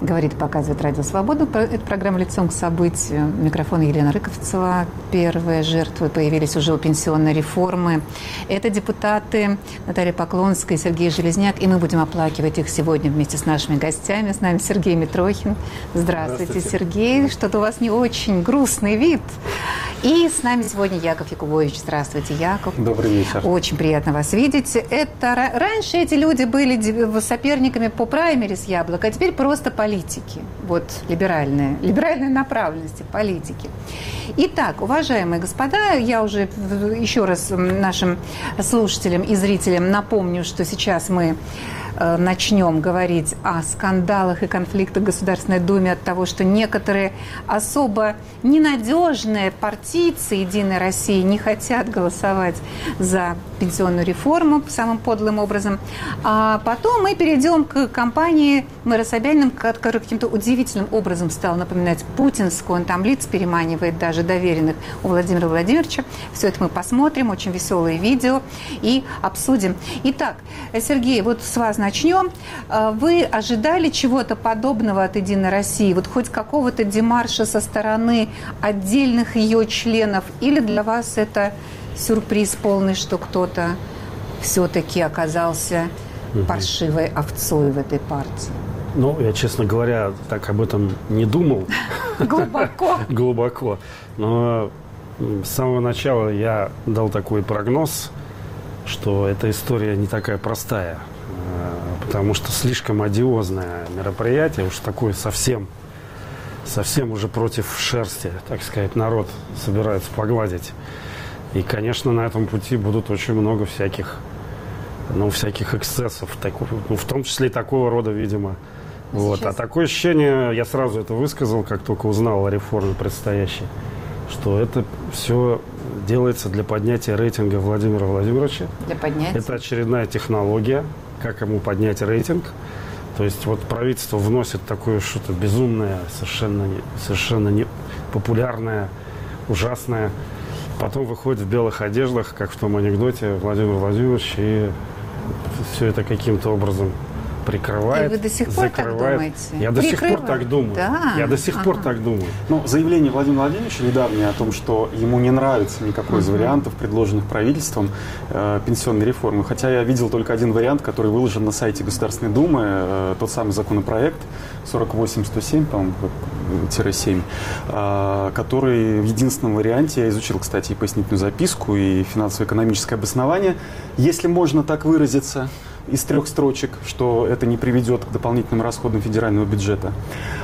Говорит и показывает Радио Свобода. Это программа «Лицом к событию». Микрофон Елена Рыковцева. Первые жертвы появились уже у пенсионной реформы. Это депутаты Наталья Поклонская и Сергей Железняк. И мы будем оплакивать их сегодня вместе с нашими гостями. С нами Сергей Митрохин. Здравствуйте, Сергей. Что-то у вас не очень грустный вид. И с нами сегодня Яков Якубович. Здравствуйте, Яков. Добрый вечер. Очень приятно вас видеть. Раньше эти люди были соперниками по праймерис «Яблоко», а теперь просто политики. Вот либеральные направленности политики. Итак, уважаемые господа, я уже еще раз нашим слушателям и зрителям напомню, что сейчас мы начнем говорить о скандалах и конфликтах в Государственной Думе от того, что некоторые особо ненадежные партийцы «Единой России» не хотят голосовать за пенсионную реформу самым подлым образом. А потом мы перейдем к кампании мэра Собянина, который каким-то удивительным образом стал напоминать путинскую. Он там лиц переманивает, даже доверенных у Владимира Владимировича. Все это мы посмотрим, очень веселые видео, и обсудим. Итак, Сергей, вот с вас начнем. Вы ожидали чего-то подобного от «Единой России? Вот хоть какого-то демарша со стороны отдельных ее членов? Или для вас это сюрприз полный, что кто-то все-таки оказался паршивой овцой в этой партии? Ну, я, честно говоря, так об этом не думал. Глубоко. Но с самого начала я дал такой прогноз, что эта история не такая простая. Потому что слишком одиозное мероприятие, уж такое совсем уже против шерсти, так сказать, народ собирается погладить. И, конечно, на этом пути будут очень много всяких эксцессов, в том числе и такого рода, видимо. Вот. А такое ощущение, я сразу это высказал, как только узнал о реформе предстоящей, что это все делается для поднятия рейтинга Владимира Владимировича. Для поднятия? Это очередная технология, как ему поднять рейтинг. То есть вот правительство вносит такое что-то безумное, совершенно не популярное, ужасное. Потом выходит в белых одеждах, как в том анекдоте, Владимир Владимирович, и все это каким-то образом прикрывает, и вы до сих пор так думаете? Я до сих пор так думаю. Да? Я до сих пор так думаю. Ну, заявление Владимира Владимировича недавнее о том, что ему не нравится никакой из вариантов, предложенных правительством пенсионной реформы. Хотя я видел только один вариант, который выложен на сайте Государственной Думы, тот самый законопроект 48-107, по-моему, -7, который в единственном варианте, я изучил, кстати, и пояснительную записку, и финансово-экономическое обоснование, если можно так выразиться, из 3 строчек, что это не приведет к дополнительным расходам федерального бюджета.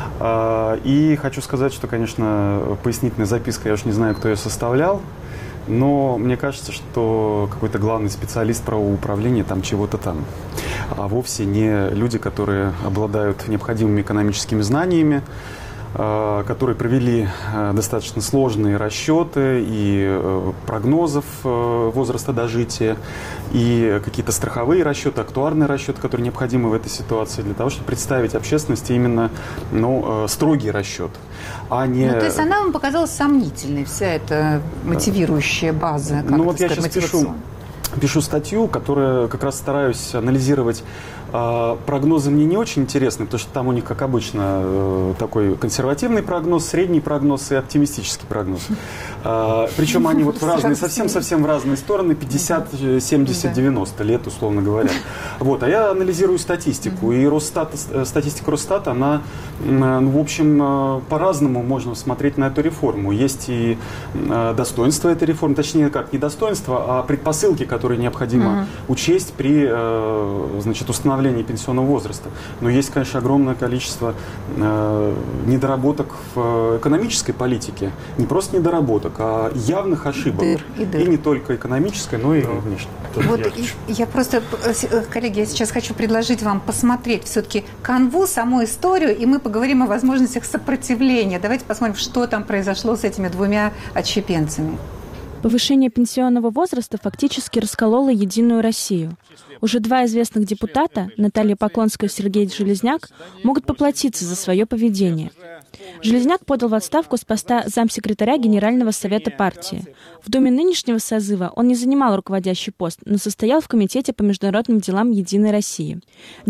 И хочу сказать, что, конечно, пояснительная записка, я уж не знаю, кто ее составлял, но мне кажется, что какой-то главный специалист правового управления там чего-то там, а вовсе не люди, которые обладают необходимыми экономическими знаниями, которые провели достаточно сложные расчеты и прогнозов возраста дожития, и какие-то страховые расчеты, актуарные расчеты, которые необходимы в этой ситуации для того, чтобы представить общественности именно строгий расчет, а не... Ну, то есть она вам показалась сомнительной, вся эта мотивирующая база, как вот я сейчас пишу статью, которая как раз стараюсь анализировать. Прогнозы мне не очень интересны, потому что там у них, как обычно, такой консервативный прогноз, средний прогноз и оптимистический прогноз. Причем они вот в разные, совсем в разные стороны, 50, 70, 90 лет, условно говоря. Вот, а я анализирую статистику, и статистика Росстата, она, в общем, по-разному можно смотреть на эту реформу. Есть и достоинства этой реформы, точнее, как не достоинства, а предпосылки, которые необходимо учесть при, установлении пенсионного возраста. Но есть, конечно, огромное количество недоработок в экономической политике. Не просто недоработок, а явных ошибок. И не только экономической, но и внешней. Вот я просто, коллеги, я сейчас хочу предложить вам посмотреть все-таки канву, саму историю, и мы поговорим о возможностях сопротивления. Давайте посмотрим, что там произошло с этими 2 отщепенцами. Повышение пенсионного возраста фактически раскололо «Единую Россию». Уже 2 известных депутата, Наталья Поклонская и Сергей Железняк, могут поплатиться за свое поведение. Железняк подал в отставку с поста замсекретаря Генерального совета партии. В Думе нынешнего созыва он не занимал руководящий пост, но состоял в Комитете по международным делам «Единой России».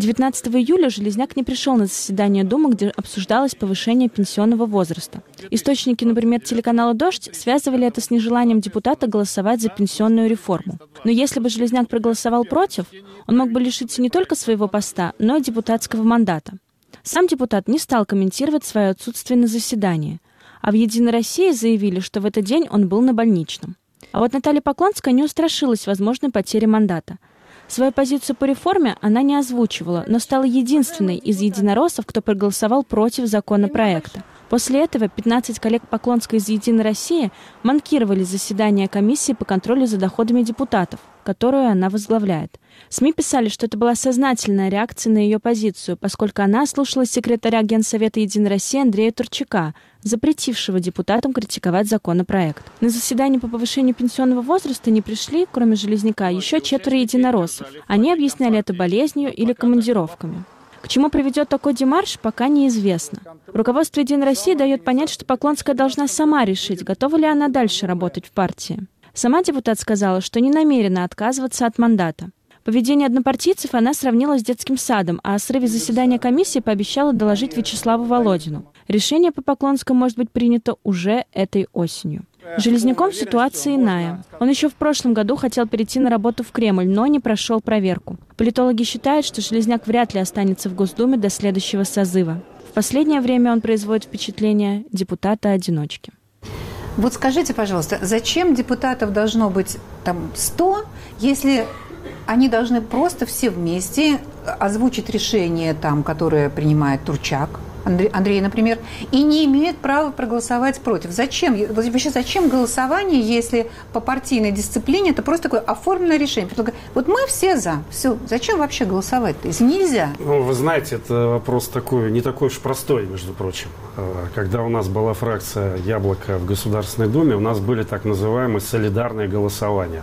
19 июля Железняк не пришел на заседание Думы, где обсуждалось повышение пенсионного возраста. Источники, например, телеканала «Дождь» связывали это с нежеланием депутата голосовать за пенсионную реформу. Но если бы Железняк проголосовал против, он мог бы лишиться не только своего поста, но и депутатского мандата. Сам депутат не стал комментировать свое отсутствие на заседании, а в «Единой России» заявили, что в этот день он был на больничном. А вот Наталья Поклонская не устрашилась возможной потери мандата. Свою позицию по реформе она не озвучивала, но стала единственной из единороссов, кто проголосовал против законопроекта. После этого 15 коллег Поклонской из «Единой России» манкировали заседание комиссии по контролю за доходами депутатов, которую она возглавляет. СМИ писали, что это была сознательная реакция на ее позицию, поскольку она слушалась секретаря Генсовета «Единой России» Андрея Турчака, запретившего депутатам критиковать законопроект. На заседание по повышению пенсионного возраста не пришли, кроме Железняка, еще 4 единороссов. Они объясняли это болезнью или командировками. К чему приведет такой демарш, пока неизвестно. Руководство «Единой России» дает понять, что Поклонская должна сама решить, готова ли она дальше работать в партии. Сама депутат сказала, что не намерена отказываться от мандата. Поведение однопартийцев она сравнила с детским садом, а о срыве заседания комиссии пообещала доложить Вячеславу Володину. Решение по Поклонскому может быть принято уже этой осенью. С Железняком ситуация иная. Он еще в прошлом году хотел перейти на работу в Кремль, но не прошел проверку. Политологи считают, что Железняк вряд ли останется в Госдуме до следующего созыва. В последнее время он производит впечатление депутата-одиночки. Вот скажите, пожалуйста, зачем депутатов должно быть там 100, если они должны просто все вместе озвучить решение, там, которое принимает Турчак, Андрей, например, и не имеют права проголосовать против. Зачем? Вообще, зачем голосование, если по партийной дисциплине это просто такое оформленное решение? Вот мы все за. Все. Зачем вообще голосовать-то, если нельзя? Ну, вы знаете, это вопрос такой, не такой уж простой, между прочим. Когда у нас была фракция «Яблоко» в Государственной Думе, у нас были так называемые солидарные голосования.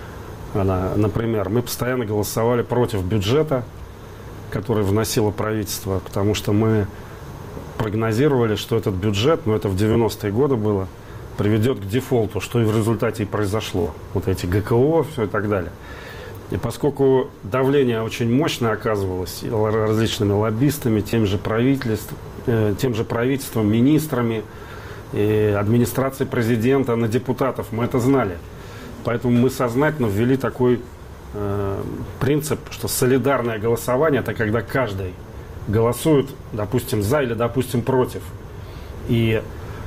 Например, мы постоянно голосовали против бюджета, который вносило правительство, потому что мы прогнозировали, что этот бюджет, это в 90-е годы было, приведет к дефолту, что и в результате и произошло. Вот эти ГКО, все и так далее. И поскольку давление очень мощное оказывалось различными лоббистами, тем же правительством, министрами, и администрацией президента на депутатов, мы это знали. Поэтому мы сознательно ввели такой принцип, что солидарное голосование – это когда каждый голосует, допустим, за или, допустим, против. И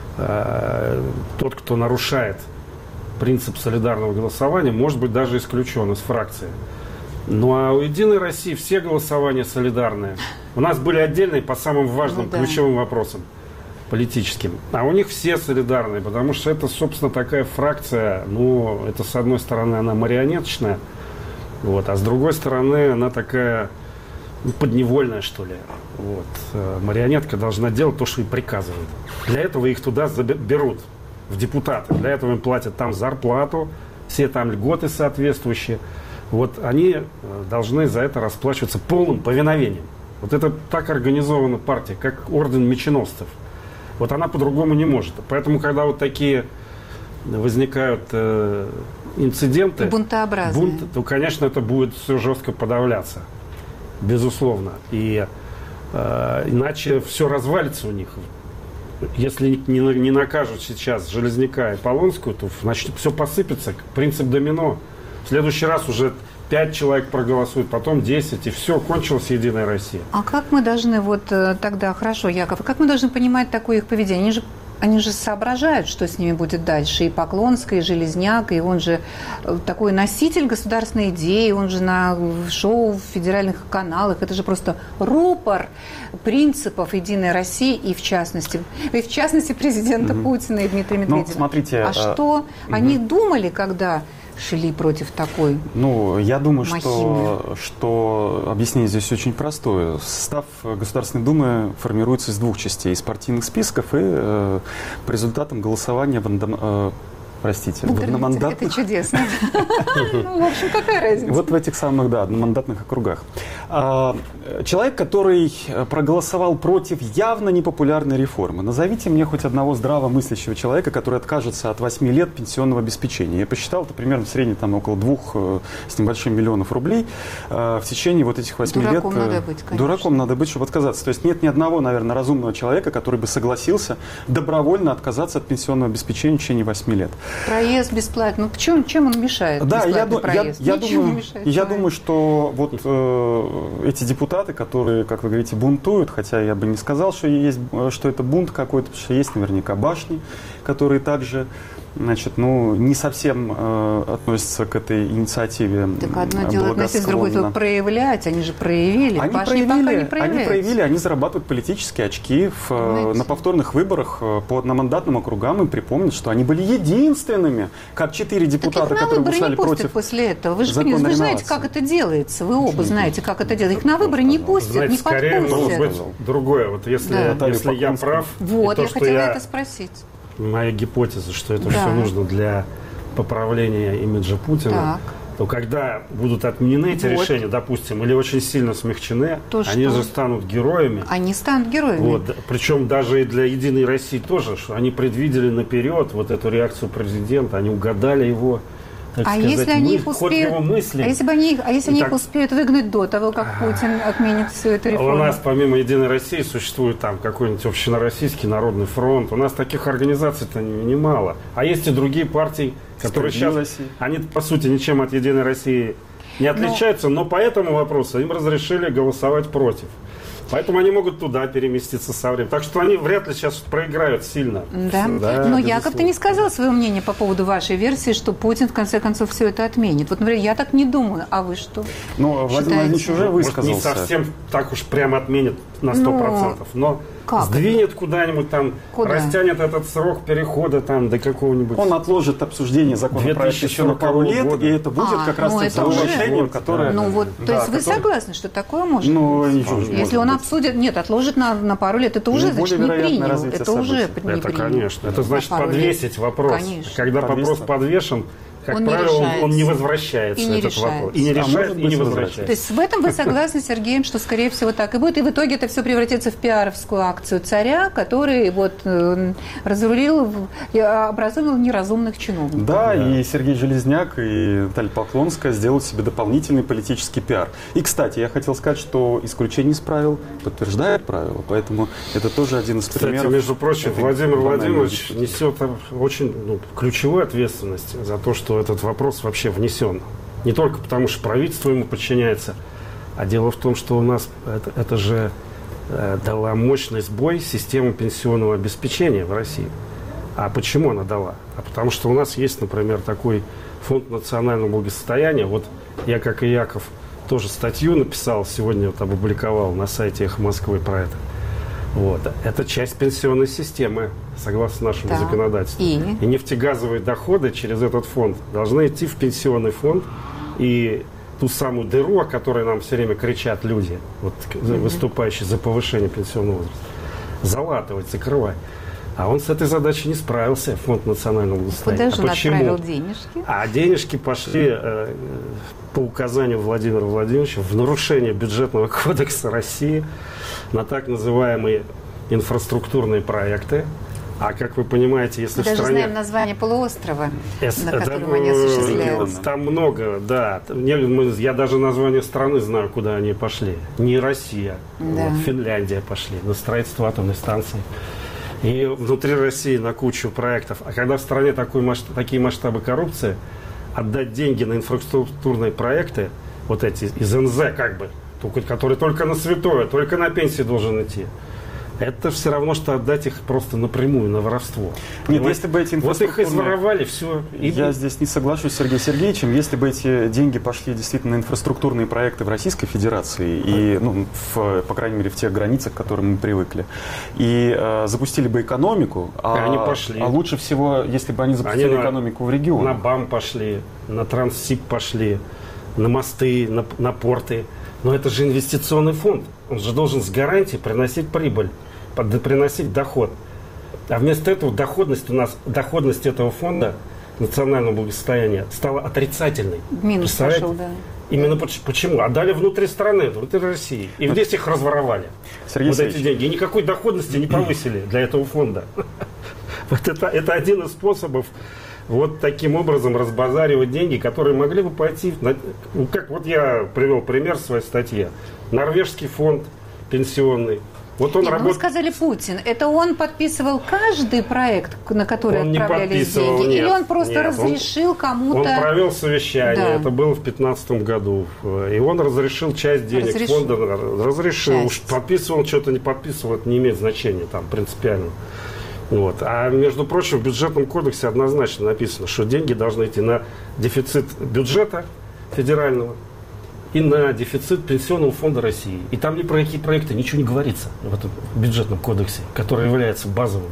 тот, кто нарушает принцип солидарного голосования, может быть даже исключен из фракции. Ну а у «Единой России» все голосования солидарные. У нас были отдельные по самым важным, ключевым вопросам политическим. А у них все солидарные, потому что это, собственно, такая фракция, это, с одной стороны, она марионеточная, а с другой стороны, она такая подневольная, что ли. Марионетка должна делать то, что ей приказывают. Для этого их туда берут, в депутаты. Для этого им платят там зарплату, все там льготы соответствующие. Они должны за это расплачиваться полным повиновением. Это так организована партия, как орден меченосцев. Она по-другому не может. Поэтому, когда такие возникают инциденты, бунтообразные, то, конечно, это будет все жестко подавляться. Безусловно. И иначе все развалится у них. Если не накажут сейчас Железняка и Полонскую, то значит все посыпется. Принцип домино. В следующий раз уже 5 человек проголосуют, потом 10, и все, кончилась «Единая Россия». А как мы должны тогда, хорошо, Яков, как мы должны понимать такое их поведение? Они же соображают, что с ними будет дальше. И Поклонская, и Железняк, и он же такой носитель государственной идеи, он же на шоу в федеральных каналах. Это же просто рупор принципов «Единой России» и в частности президента Путина и Дмитрия Медведева. Смотрите, что они думали, когда шли против такой я думаю, махины? что объяснение здесь очень простое. Состав Государственной Думы формируется из 2 частей. Из партийных списков и по результатам голосования простите, в одномандатных. Это чудесно. Ну, в общем, какая разница? Вот в этих самых, да, одномандатных округах. Человек, который проголосовал против явно непопулярной реформы. Назовите мне хоть одного здравомыслящего человека, который откажется от 8 лет пенсионного обеспечения. Я посчитал, это примерно в среднем там около 2 с небольшим миллионов рублей в течение вот этих 8 лет. Дураком надо быть, конечно. Дураком надо быть, чтобы отказаться. То есть нет ни одного, наверное, разумного человека, который бы согласился добровольно отказаться от пенсионного обеспечения в течение 8 лет. Проезд бесплатный. Ну, чем он мешает? Да, я думаю, что вот эти депутаты, которые, как вы говорите, бунтуют, хотя я бы не сказал, что это бунт какой-то, потому что есть наверняка башни, которые также, значит, не совсем относятся к этой инициативе. Так одно дело относиться, другое дело проявлять. Они же проявили. Они проявили, они зарабатывают политические очки на повторных выборах по одномандатным округам. Им припомнят, что они были единственными, как 4 депутата, которые вышли против. После этого. Вы же знаете, как это делается. Вы оба знаете, как это делается. Их на выборы не пустят, не подпустят. Может быть, другое. Вот если я прав, вот, я хотела это спросить. Моя гипотеза, что это все нужно для поправления имиджа Путина, то когда будут отменены эти решения, допустим, или очень сильно смягчены, они же станут героями. Они станут героями. Вот. Причем даже и для «Единой России» тоже, что они предвидели наперед вот эту реакцию президента, они угадали его, так сказать, если они их ход его мысли. Если они их успеют выгнать до того, как Путин отменит всю эту реформу? У нас помимо «Единой России» существует там какой-нибудь общероссийский народный фронт. У нас таких организаций-то немало. А есть и другие партии, которые сейчас, они по сути ничем от «Единой России» не отличаются, но по этому вопросу им разрешили голосовать против. Поэтому они могут туда переместиться со временем. Так что они вряд ли сейчас проиграют сильно. Да. Но Яков, ты не сказал свое мнение по поводу вашей версии, что Путин в конце концов все это отменит. Вот, например, я так не думаю. А вы что? Ну, Владимир Владимирович уже высказался. Может, не совсем так уж прямо отменит на 100%. Но сдвинет куда-нибудь там, растянет этот срок перехода там до какого-нибудь... Он отложит обсуждение законопроекта еще на пару лет, и это будет как раз тем решением, которое... То есть вы согласны, что такое может быть? Если он обсудит, отложит на пару лет, это уже, значит, не принял. Это уже не принял. Это, конечно. Это значит подвесить вопрос. Когда вопрос подвешен, как правило, он не возвращается, этот вопрос. И не решает, и не возвращается. То есть в этом вы согласны с Сергеем, что, скорее всего, так и будет. И в итоге это все превратится в пиаровскую акцию царя, который разрулил и образумил неразумных чиновников. Да, и Сергей Железняк, и Наталья Поклонская сделают себе дополнительный политический пиар. И, кстати, я хотел сказать, что исключение из правил подтверждает правила, поэтому это тоже один из примеров. Кстати, между прочим, Владимир Владимирович несет очень ключевую ответственность за то, что этот вопрос вообще внесен. Не только потому, что правительство ему подчиняется, а дело в том, что у нас это же дала мощный сбой системы пенсионного обеспечения в России. А почему она дала? А потому что у нас есть, например, такой фонд национального благосостояния. Вот я, как и Яков, тоже статью написал, сегодня опубликовал на сайте «Эхо Москвы» про это. Это часть пенсионной системы, согласно нашему законодательству. И нефтегазовые доходы через этот фонд должны идти в пенсионный фонд. И ту самую дыру, о которой нам все время кричат люди, выступающие за повышение пенсионного возраста, залатывать, закрывать. А он с этой задачей не справился, фонд национального благосостояния. Куда же он отправил денежки? А денежки пошли по указанию Владимира Владимировича в нарушение бюджетного кодекса России на так называемые инфраструктурные проекты. А как вы понимаете, если в стране... Мы даже знаем название полуострова, на котором они осуществляются. Там много, да. Я даже название страны знаю, куда они пошли. Не Россия, Финляндия пошли на строительство атомной станции. И внутри России на кучу проектов. А когда в стране такие масштабы коррупции, отдать деньги на инфраструктурные проекты, вот эти из НЗ который только на святое, только на пенсии должен идти, это все равно, что отдать их просто напрямую на воровство. Нет, если бы эти инфраструктурные... Вот их изворовали, все. Я здесь не соглашусь с Сергеем Сергеевичем. Если бы эти деньги пошли действительно на инфраструктурные проекты в Российской Федерации, и, по крайней мере, в тех границах, к которым мы привыкли, и запустили бы экономику, они пошли. А лучше всего, если бы они запустили экономику в регионе. На БАМ пошли, на Транссиб пошли, на мосты, на порты. Но это же инвестиционный фонд. Он же должен с гарантией приносить прибыль, приносить доход. А вместо этого доходность этого фонда национального благосостояния стала отрицательной. Минус пошел, да. Именно почему? Отдали внутри страны, внутри России. И здесь их разворовали. Сергей вот эти деньги. И никакой доходности не повысили для этого фонда. Вот это один из способов вот таким образом разбазаривать деньги, которые могли бы пойти... Как вот я привел пример в своей статье. Норвежский фонд пенсионный. Вот он вы сказали Путин. Это он подписывал каждый проект, на который он отправлялись деньги? Нет, или он просто разрешил кому-то... Он провел совещание, да. Это было в 2015 году. И он разрешил часть денег фонда. Разрешил. Уж подписывал, что-то не подписывал, это не имеет значения там принципиально. Вот. А между прочим, в бюджетном кодексе однозначно написано, что деньги должны идти на дефицит бюджета федерального и на дефицит Пенсионного фонда России. И там ни про какие проекты ничего не говорится в этом бюджетном кодексе, который является базовым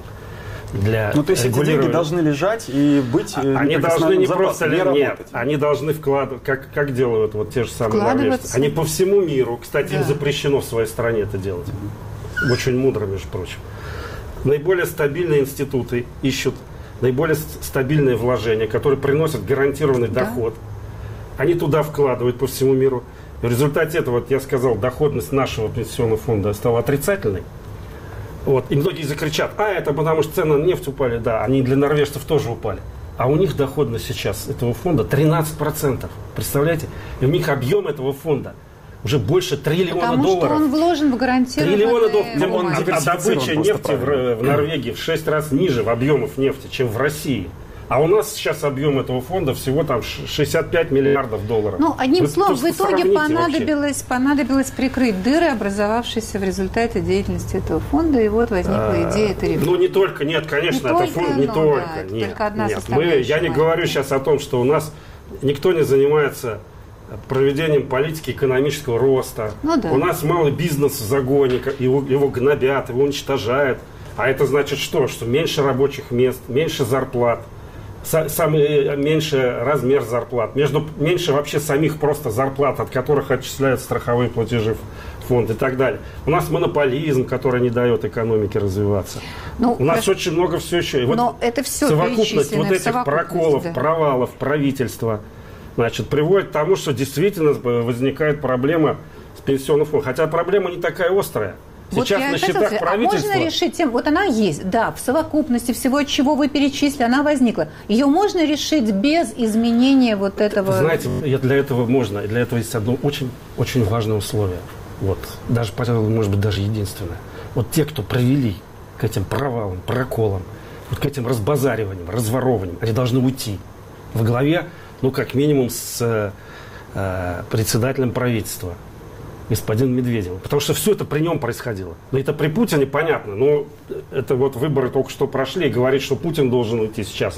для то есть эти деньги должны лежать и быть... Они должны не просто нет, они должны вкладывать, как делают вот те же самые норвежцы. Они по всему миру, кстати, им запрещено в своей стране это делать. Очень мудро, между прочим. Наиболее стабильные институты ищут наиболее стабильные вложения, которые приносят гарантированный доход. Они туда вкладывают по всему миру. И в результате этого, вот я сказал, доходность нашего пенсионного фонда стала отрицательной. Вот. И многие закричат, это потому что цены на нефть упали. Да, они для норвежцев тоже упали. А у них доходность сейчас этого фонда 13%. Представляете? И у них объем этого фонда уже больше $1 триллиона. Потому что он вложен в гарантированные... $1 триллиона. А добыча нефти в Норвегии в 6 раз ниже в объемах нефти, чем в России. А у нас сейчас объем этого фонда всего там $65 миллиардов. Одним словом, в итоге понадобилось прикрыть дыры, образовавшиеся в результате деятельности этого фонда, и вот возникла идея этой реформы. Не только, нет, конечно, это фонд не только. Нет, только одна составляющая. Я не говорю сейчас о том, что у нас никто не занимается проведением политики экономического роста. У нас малый бизнес в загоне, его гнобят, его уничтожают. А это значит что? Что меньше рабочих мест, меньше зарплат. Меньше размер зарплат, меньше вообще самих просто зарплат, от которых отчисляют страховые платежи в фонд и так далее. У нас монополизм, который не дает экономике развиваться. У нас очень много все еще. Но это все совокупность вот этих проколов, провалов правительства, приводит к тому, что действительно возникает проблема с пенсионным фондом. Хотя проблема не такая острая. Сейчас на счетах правительства... можно решить тем, вот она есть, да, в совокупности всего, от чего вы перечислили, она возникла. Ее можно решить без изменения вот этого... Знаете, для этого можно. И для этого есть одно очень, очень важное условие. Вот. Даже, пожалуй, может быть, даже единственное. Вот те, кто привели к этим провалам, проколам, вот к этим разбазариваниям, разворовываниям, они должны уйти во главе, как минимум, с председателем правительства, господином Медведевым. Потому что все это при нем происходило. Это при Путине понятно. Это вот выборы только что прошли, и говорит, что Путин должен уйти сейчас.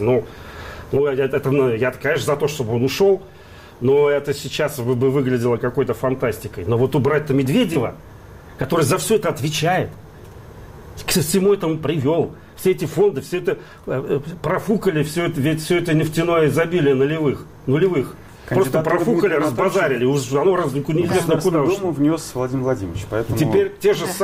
Я, конечно, за то, чтобы он ушел, но это сейчас бы выглядело какой-то фантастикой. Но вот убрать-то Медведева, который за все это отвечает, к всему этому привел, все эти фонды, все это профукали, все это нефтяное изобилие нулевых. Просто профукали, разбазарили, оно неизвестно куда ушло. Думу внес Владимир Владимирович. Поэтому... Теперь те же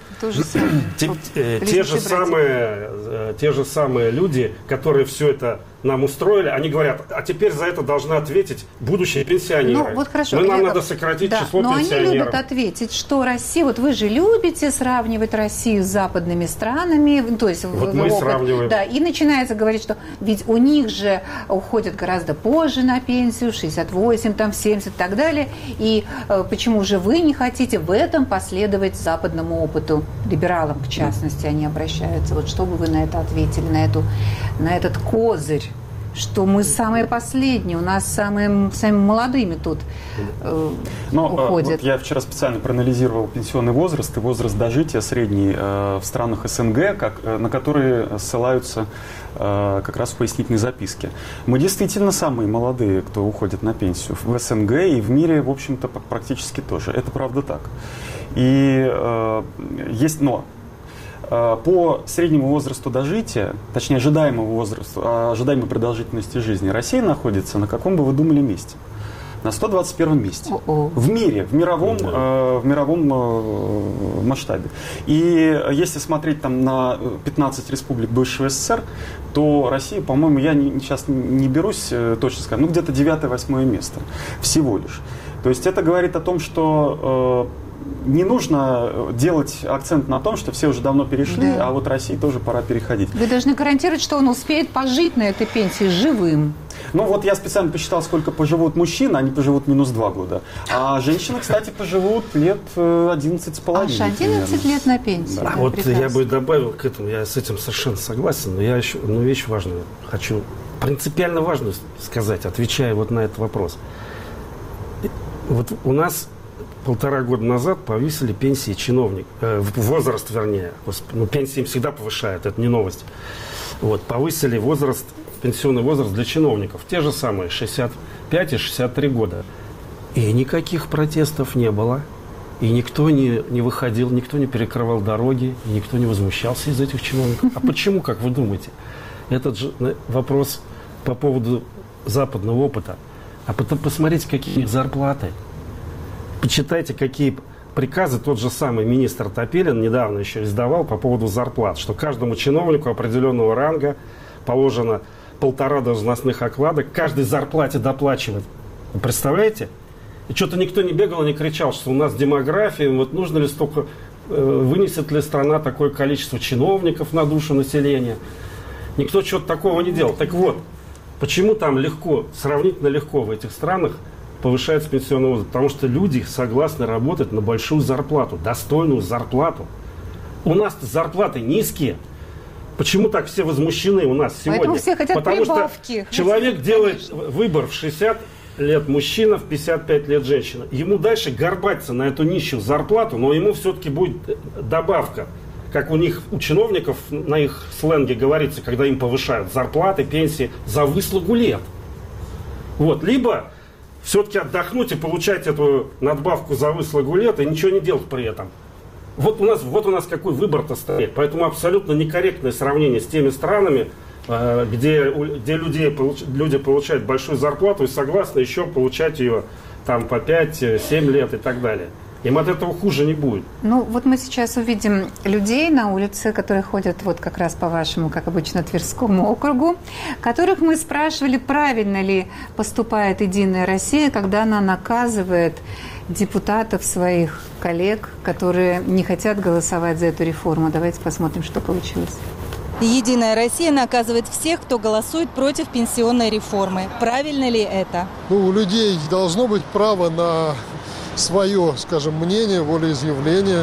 самые люди, которые все это нам устроили, они говорят, а теперь за это должны ответить будущие пенсионеры. Хорошо, нам надо сократить число пенсионеров. Но они любят ответить, что Россия, вот вы же любите сравнивать Россию с западными странами, то есть мы сравниваем. Да, и начинается говорить, что ведь у них же уходят гораздо позже на пенсию, 68, там, 70 и так далее, и почему же вы не хотите в этом последовать западному опыту, либералам, в частности, они обращаются. Вот что бы вы на это ответили, на этот козырь, что мы самые последние, у нас самыми молодыми тут уходят. Вот я вчера специально проанализировал пенсионный возраст и возраст дожития средний в странах СНГ, на которые ссылаются как раз в пояснительной записке. Мы действительно самые молодые, кто уходит на пенсию в СНГ и в мире, в общем-то, практически тоже. Это правда так. И есть но. По среднему возрасту дожития, точнее ожидаемому возрасту, ожидаемой продолжительности жизни, Россия находится на каком бы вы думали месте? на 121 месте в мире, в мировом масштабе. И если смотреть там на 15 республик бывшего СССР, то Россия, по-моему, я сейчас не берусь точно сказать, ну где-то 9-8 место всего лишь. То есть это говорит о том, что не нужно делать акцент на том, что все уже давно перешли, а вот России тоже пора переходить. Вы должны гарантировать, что он успеет пожить на этой пенсии живым. Ну вот я специально посчитал, сколько поживут мужчины, они поживут минус 2 года. А женщины, кстати, поживут лет 11,5. Аж 11 лет на пенсии. Да. Вот прекрасно. Я бы добавил к этому, я с этим совершенно согласен, но я еще одну вещь важную хочу, принципиально важную сказать, отвечая вот на этот вопрос. Вот у нас 1,5 года назад повысили пенсии возраст, вернее. Ну, пенсии всегда повышают, это не новость. Вот, повысили пенсионный возраст для чиновников. Те же самые, 65 и 63 года. И никаких протестов не было. И никто не выходил, никто не перекрывал дороги, и никто не возмущался из этих чиновников. А почему, как вы думаете? Этот же вопрос по поводу западного опыта. А потом посмотрите, какие зарплаты. Почитайте, какие приказы тот же самый министр Топилин недавно еще издавал по поводу зарплат, что каждому чиновнику определенного ранга положено 1,5 должностных оклада, к каждой зарплате доплачивать. Вы представляете? И что-то никто не бегал и не кричал, что у нас демография, вот нужно ли столько, вынесет ли страна такое количество чиновников на душу населения. Никто чего-то такого не делал. Так вот, почему там легко, сравнительно легко в этих странах повышается пенсионный возраст? Потому что люди согласны работать на большую зарплату, достойную зарплату. У нас-то зарплаты низкие. Почему так все возмущены у нас сегодня? Поэтому все хотят Потому прибавки. Что человек делает выбор в 60 лет мужчина, в 55 лет женщина. Ему дальше горбатиться на эту нищую зарплату, но ему все-таки будет добавка. Как у чиновников, на их сленге говорится, когда им повышают зарплаты, пенсии, за выслугу лет. Вот. Либо все-таки отдохнуть и получать эту надбавку за выслугу лет и ничего не делать при этом. Вот у нас какой выбор-то стоит. Поэтому абсолютно некорректное сравнение с теми странами, где люди получают большую зарплату и согласны еще получать ее там по 5-7 лет и так далее. Им от этого хуже не будет. Ну, вот мы сейчас увидим людей на улице, которые ходят вот как раз по вашему, как обычно, Тверскому округу, которых мы спрашивали, правильно ли поступает «Единая Россия», когда она наказывает депутатов, своих коллег, которые не хотят голосовать за эту реформу. Давайте посмотрим, что получилось. «Единая Россия» наказывает всех, кто голосует против пенсионной реформы. Правильно ли это? У людей должно быть право на свое, скажем, мнение, волеизъявление.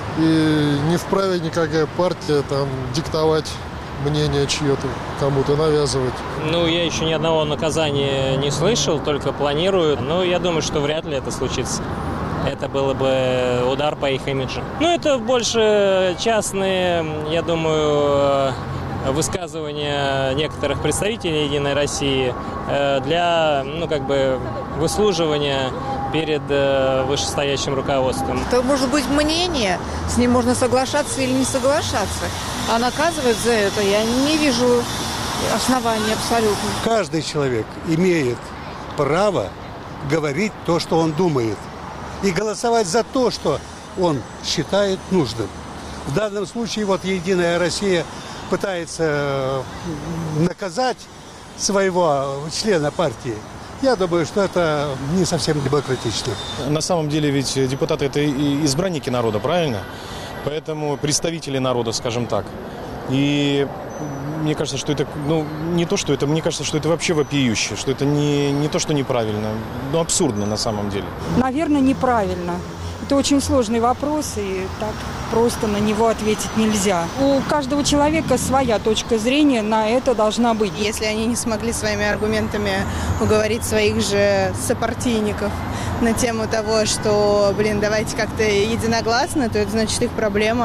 И не вправе никакая партия там диктовать мнение чье-то, кому-то навязывать. Я еще ни одного наказания не слышал, только планирую. Я думаю, что вряд ли это случится. Это было бы удар по их имиджу. Это больше частные, я думаю, высказывания некоторых представителей «Единой России» для, выслуживания перед вышестоящим руководством. Это может быть мнение, с ним можно соглашаться или не соглашаться. А наказывать за это я не вижу оснований абсолютно. Каждый человек имеет право говорить то, что он думает, и голосовать за то, что он считает нужным. В данном случае «Единая Россия» пытается наказать своего члена партии. Я думаю, что это не совсем демократично. На самом деле ведь депутаты – это избранники народа, правильно? Поэтому представители народа, скажем так. И мне кажется, что это, не то, что это, мне кажется, что это вообще вопиюще, что это не то, что неправильно, абсурдно на самом деле. Наверное, неправильно. Это очень сложный вопрос, и так просто на него ответить нельзя. У каждого человека своя точка зрения на это должна быть. Если они не смогли своими аргументами уговорить своих же сопартийников на тему того, что, давайте как-то единогласно, то это значит их проблема.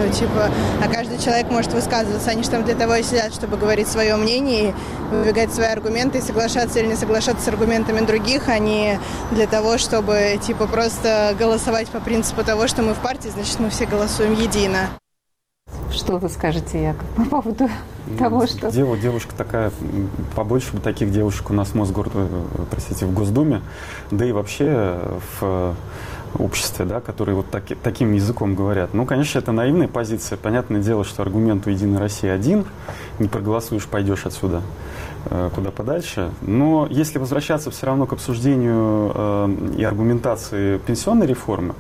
А каждый человек может высказываться. Они же там для того и сидят, чтобы говорить свое мнение, выдвигать свои аргументы, и соглашаться или не соглашаться с аргументами других, а не для того, чтобы, просто голосовать по принципу того, что мы в партии, значит, мы все голосуем едино. Что вы скажете, Яков, по поводу того, что... Девушка такая, побольше бы таких девушек у нас в в Госдуме, да и вообще в обществе, да, которые вот таким языком говорят. Ну, конечно, это наивная позиция. Понятное дело, что аргумент у «Единой России» один. Не проголосуешь, пойдешь отсюда куда подальше. Но если возвращаться все равно к обсуждению и аргументации пенсионной реформы,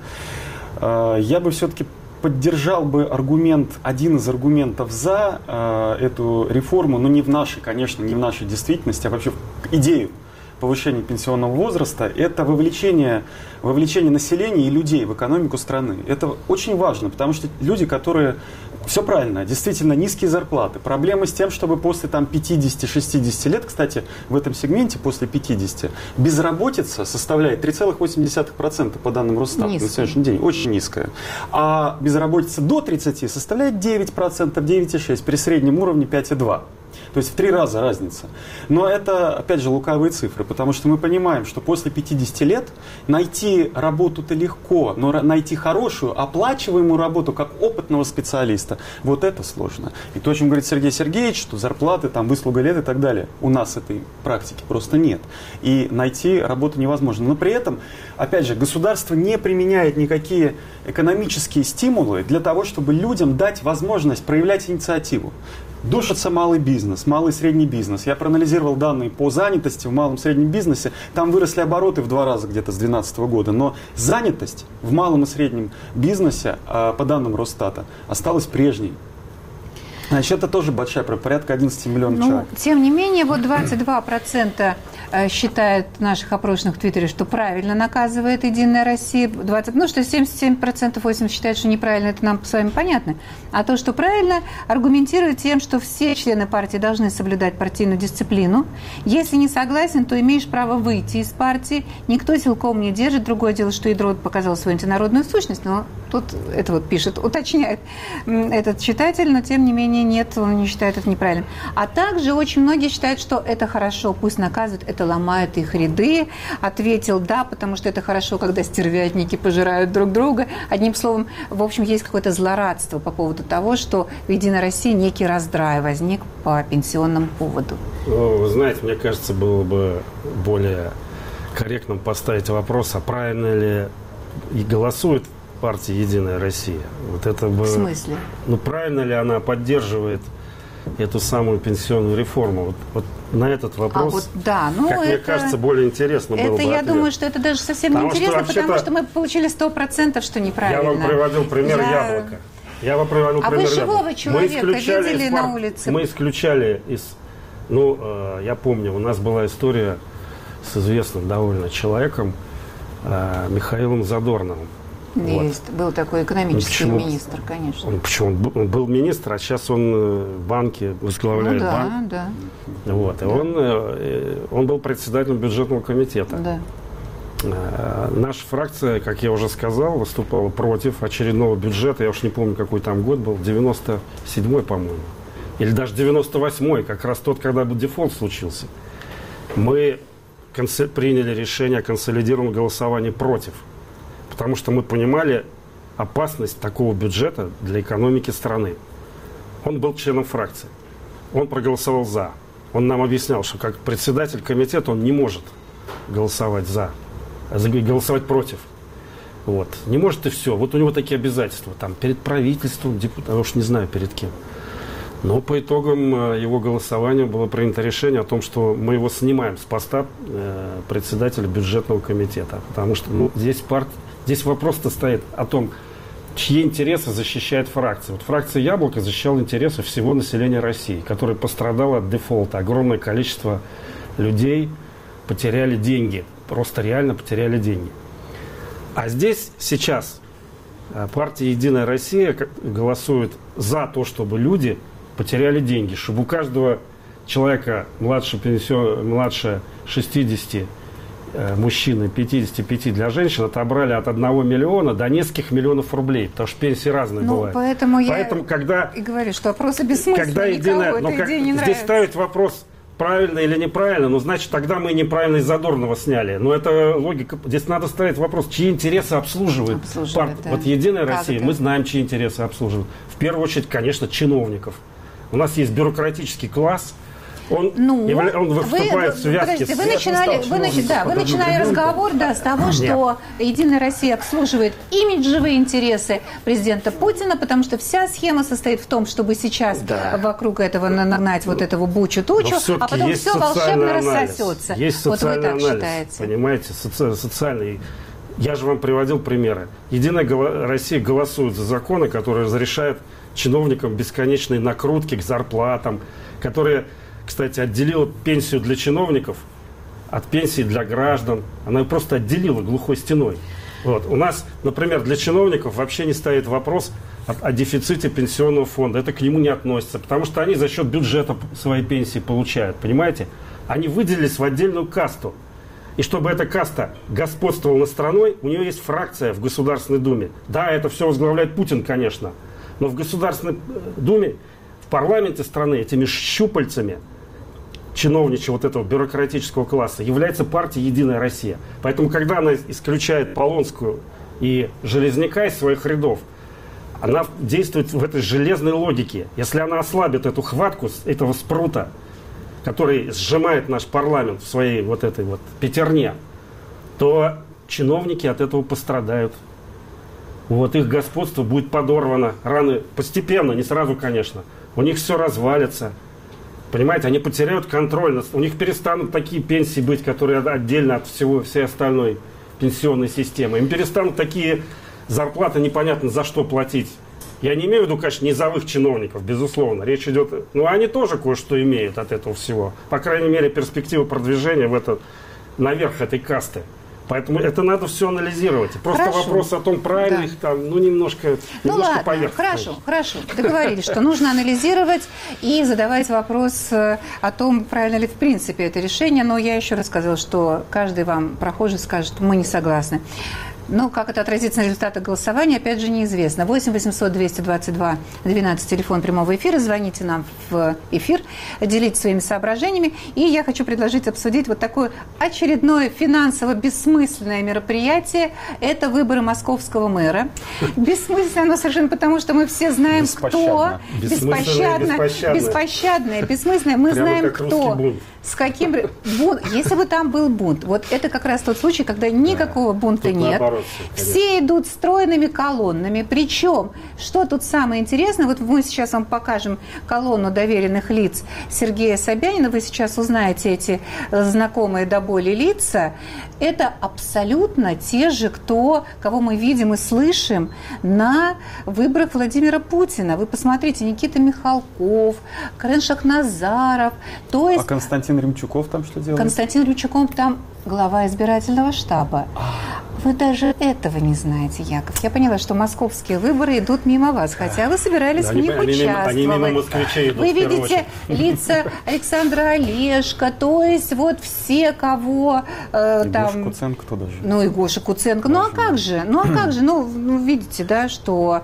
я бы все-таки поддержал бы один из аргументов за эту реформу, но не в нашей, конечно, не в нашей действительности, а вообще в идею повышения пенсионного возраста, это вовлечение населения и людей в экономику страны. Это очень важно, потому что люди, которые... Все правильно, действительно низкие зарплаты. Проблемы с тем, чтобы после 50-60 лет, кстати, в этом сегменте после 50, безработица составляет 3,8% по данным Росстата на сегодняшний день. Очень низкая. А безработица до 30 составляет 9%, 9,6%, при среднем уровне 5,2%. То есть в 3 раза разница. Но это, опять же, лукавые цифры, потому что мы понимаем, что после 50 лет найти работу-то легко, но найти хорошую, оплачиваемую работу как опытного специалиста, вот это сложно. И то, о чем говорит Сергей Сергеевич, что зарплаты, выслуга лет и так далее, у нас этой практики просто нет. И найти работу невозможно. Но при этом, опять же, государство не применяет никакие экономические стимулы для того, чтобы людям дать возможность проявлять инициативу. Душится малый бизнес, малый и средний бизнес. Я проанализировал данные по занятости в малом и среднем бизнесе. Там выросли обороты в 2 раза где-то с 2012 года. Но занятость в малом и среднем бизнесе, по данным Росстата, осталась прежней. Значит, это тоже большая, порядка 11 миллионов человек. Тем не менее, 22% считают наших опрошенных в Твиттере, что правильно наказывает «Единая Россия», что 77%, 80% считают, что неправильно, это нам с вами понятно. А то, что правильно, аргументирует тем, что все члены партии должны соблюдать партийную дисциплину. Если не согласен, то имеешь право выйти из партии. Никто силком не держит. Другое дело, что ядро показало свою антинародную сущность, но тут это пишет, уточняет этот читатель, но тем не менее нет, он не считает это неправильным. А также очень многие считают, что это хорошо, пусть наказывают, это ломает их ряды. Ответил да, потому что это хорошо, когда стервятники пожирают друг друга. Одним словом, в общем, есть какое-то злорадство по поводу того, что в «Единой России» некий раздрай возник по пенсионному поводу. Вы знаете, мне кажется, было бы более корректным поставить вопрос, а правильно ли и голосует партия «Единая Россия». Вот это бы, в смысле? Правильно ли она поддерживает эту самую пенсионную реформу? Вот на этот вопрос, мне кажется, более интересно было бы я ответ. Думаю, что это даже совсем не интересно, потому что мы получили 100%, что неправильно. Я вам приводил пример яблока. Вы живого человека видели на улице? Мы исключали я помню, у нас была история с известным довольно человеком Михаилом Задорновым. Есть. Был такой экономический министр, конечно. Он был министр, а сейчас он в банке возглавляет банк. Да. И он был председателем бюджетного комитета. Да. Наша фракция, как я уже сказал, выступала против очередного бюджета. Я уж не помню, какой там год был, 97-й, по-моему. Или даже 98-й, как раз тот, когда дефолт случился. Мы приняли решение о консолидированном голосовании против. Потому что мы понимали опасность такого бюджета для экономики страны. Он был членом фракции. Он проголосовал «за». Он нам объяснял, что как председатель комитета он не может голосовать голосовать против. Не может и все. У него такие обязательства. Перед правительством, я уж не знаю перед кем. Но по итогам его голосования было принято решение о том, что мы его снимаем с поста председателя бюджетного комитета. Потому что здесь вопрос-то стоит о том, чьи интересы защищает фракция. Фракция «Яблоко» защищала интересы всего населения России, которое пострадало от дефолта. Огромное количество людей потеряли деньги. Просто реально потеряли деньги. А здесь сейчас партия «Единая Россия» голосует за то, чтобы люди потеряли деньги, чтобы у каждого человека младше 60 мужчины, 55 для женщин отобрали от 1 миллиона до нескольких миллионов рублей, потому что пенсии разные бывают. Поэтому я и говорю, что опросы бессмысленны, никому эта идея не нравится. Здесь ставить вопрос, правильно или неправильно, ну, значит, тогда мы неправильно из Задорнова сняли. Но это логика. Здесь надо ставить вопрос, чьи интересы обслуживает партия. Да. Вот «Единая Россия», мы знаем, чьи интересы обслуживает. В первую очередь, конечно, чиновников. У нас есть бюрократический класс. Он выступает в связке вы начинали разговор с того, что «Единая Россия» обслуживает имиджевые интересы президента Путина, потому что вся схема состоит в том, чтобы сейчас вокруг этого нагнать вот этого бучу-тучу, а потом все волшебно рассосется. Есть социальный анализ, понимаете, социальный. Я же вам приводил примеры. «Единая Россия» голосует за законы, которые разрешают чиновникам бесконечные накрутки к зарплатам, которые... Кстати, отделила пенсию для чиновников от пенсии для граждан. Она ее просто отделила глухой стеной. Вот. У нас, например, для чиновников вообще не стоит вопрос о дефиците пенсионного фонда. Это к нему не относится, потому что они за счет бюджета свои пенсии получают. Понимаете? Они выделились в отдельную касту. И чтобы эта каста господствовала над страной, у нее есть фракция в Государственной Думе. Да, это все возглавляет Путин, конечно. Но в Государственной Думе, в парламенте страны этими щупальцами чиновничьего вот этого бюрократического класса является партия «Единая Россия». Поэтому, когда она исключает Полонскую и Железняка из своих рядов, она действует в этой железной логике. Если она ослабит эту хватку этого спрута, который сжимает наш парламент в своей вот этой вот пятерне, то чиновники от этого пострадают. Вот их господство будет подорвано рано, постепенно, не сразу, конечно. У них все развалится. Понимаете, они потеряют контроль. У них перестанут такие пенсии быть, которые отдельно от всей остальной пенсионной системы. Им перестанут такие зарплаты непонятно за что платить. Я не имею в виду, конечно, низовых чиновников, безусловно. Речь идет... Ну, они тоже кое-что имеют от этого всего. По крайней мере, перспектива продвижения наверх этой касты. Поэтому это надо все анализировать. Просто вопрос о том, правильно их там, немножко поверхностно. Хорошо. Договорились, что нужно анализировать и задавать вопрос о том, правильно ли в принципе это решение. Но я еще раз сказала, что каждый вам прохожий скажет, мы не согласны. Но как это отразится на результатах голосования, опять же, неизвестно. 8 800 222 12, телефон прямого эфира. Звоните нам в эфир, делитесь своими соображениями. И я хочу предложить обсудить вот такое очередное финансово-бессмысленное мероприятие. Это выборы московского мэра. Бессмысленно оно совершенно, потому что мы все знаем, кто. Беспощадное, бессмысленное. Мы знаем, кто. С каким... Если бы там был бунт, вот это как раз тот случай, когда никакого бунта нет. Все идут стройными колоннами. Причем, что тут самое интересное, вот мы сейчас вам покажем колонну доверенных лиц Сергея Собянина, вы сейчас узнаете эти знакомые до боли лица. Это абсолютно те же, кого мы видим и слышим на выборах Владимира Путина. Вы посмотрите, Никита Михалков, Карен Шахназаров. То есть... А Константин Ремчуков там что делает? Константин Ремчуков там глава избирательного штаба. Вы даже этого не знаете, Яков. Я поняла, что московские выборы идут мимо вас, хотя вы собирались в них участвовать. Они мимо москвичей идут. Вы видите лица Александра Олешко, то есть вот все, кого там... Гоша Куценко тоже. И Гоша Куценко. Ну а как же? Видите, да, что